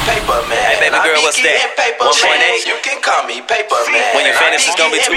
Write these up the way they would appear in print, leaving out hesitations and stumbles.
paper man. Hey baby girl, what's that? 1.8? You can call me paper man. When you finish, it's gonna be 2.5.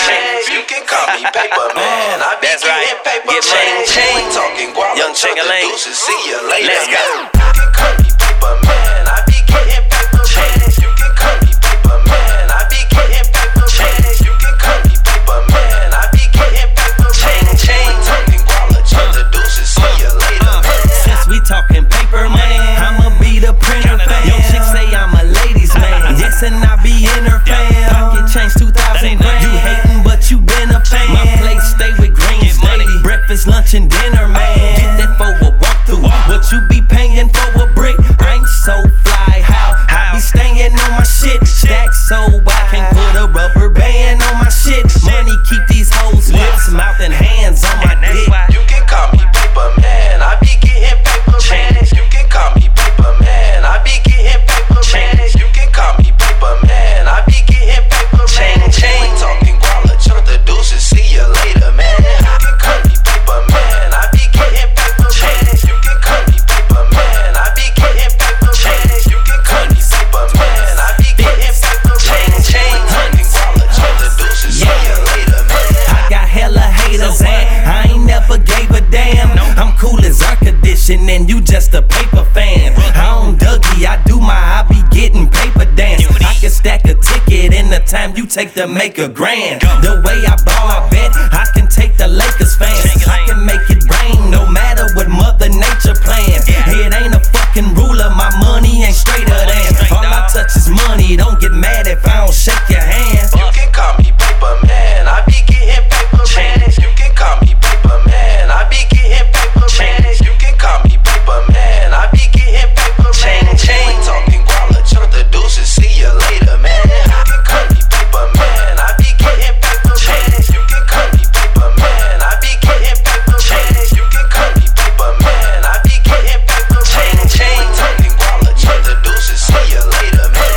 You can call me paper man. That's right. Get money, change. Talking guala, Young Ching-a-ling. see you later. Let's go. You can call me paper man. I be getting paper man. You can call me paper man. I be getting paper man. You can call me paper man. I be getting paper man. Talking guala, the deuces, see you later. Since we talking paper, man, I'ma be the printer fan. Yo, chick say I'm a ladies man. Yes, and I be in her fan. Pocket change 2,000 grand. You hating, but you been a fan. My plate stay with greens daily. Breakfast, lunch, and dinner, man. Get that for a walkthrough. What you be paying for a brick? I ain't so fly. How I be staying on my shit. Stack so I can put a rubber band on my shit. Money keep these hoes lips, mouth, and hands on my dick. You can call me paper man. I be getting paper man. You can call me paper man. I be getting paper man. You can call me paper man. I be getting paper man. Talking guala, the deuces, see you later, man. You can call me paper man. I be getting paper man. You can call me paper man. I be getting paper man. You can call me paper man. I be getting paper man. Talking guala, the deuces, see you later, man. I got hella haters and I ain't never gave a damn. I'm cool as air conditioning and you just a paper fan. I don't Dougie, I be getting paper dance. I can stack a ticket in the time you take to make a grand. The way I ball, I bet I can take the Lakers fans. I can make it rain no matter what Mother Nature plans. It ain't a fucking ruler, my money ain't straighter than. All I touch is money, don't get mad if I don't shake your hand. You can call me paper man. I be getting paper man. You can call me paper man. I be getting paper man. You can call me paper man. I be getting paper man. Talking guala, the deuces, see you later, man. You can call me paper man. I be getting paper man. You can call me paper man. I be getting paper man. You can call me paper man. I be getting paper man. Talking guala, the deuces, see you later, man.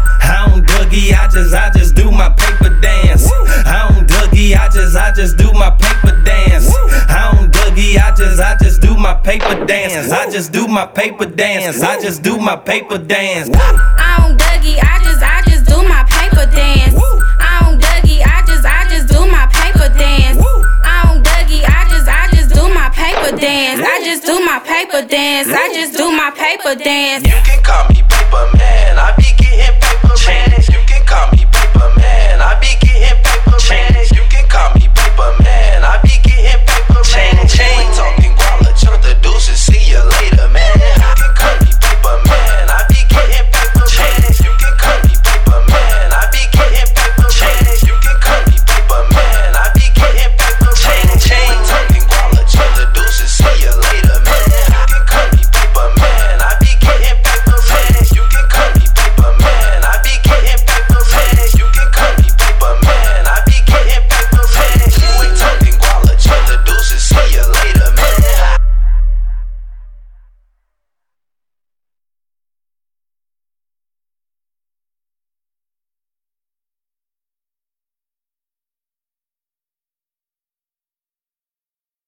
I don't Dougie, I just do my paper dance. I don't Dougie, I just do my paper dance. I don't Dougie, I just do my paper dance. I just do my paper dance. I just do my paper dance. I don't Dougie, I just do my paper dance. I don't Dougie, I just do my paper dance. I don't Dougie, I just do my paper dance. I just do my paper dance. I just do my paper dance. You can call me